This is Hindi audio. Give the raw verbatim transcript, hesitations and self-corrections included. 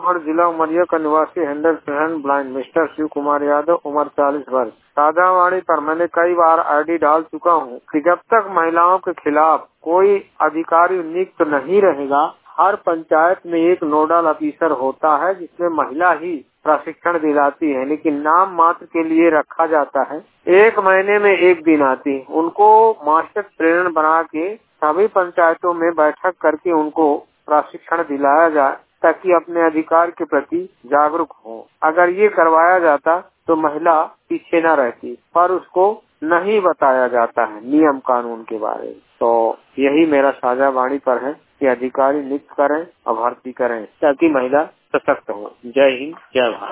और जिला उमरिया का निवासी handle hand blind mister Shiv Kumar Yadav, उम्र चालीस वर्ष। साझावाणी पर मैंने कई बार आईडी डाल चुका हूँ कि जब तक महिलाओं के खिलाफ कोई अधिकारी नियुक्त नहीं रहेगा, हर पंचायत में एक नोडल ऑफिसर होता है जिसमें महिला ही प्रशिक्षण दिलाती है, लेकिन नाम मात्र के लिए रखा जाता है। एक महीने में एक दिन आती है, उनको मास्टर ट्रेनर बना के सभी पंचायतों में बैठक करके उनको प्रशिक्षण दिलाया जाए ताकि अपने अधिकार के प्रति जागरूक हो। अगर ये करवाया जाता तो महिला पीछे न रहती, पर उसको नहीं बताया जाता है नियम कानून के बारे में। तो यही मेरा साझावाणी पर है कि अधिकारी नियुक्त करें और भर्ती करें ताकि महिला सशक्त हो। जय हिंद, जय भारत।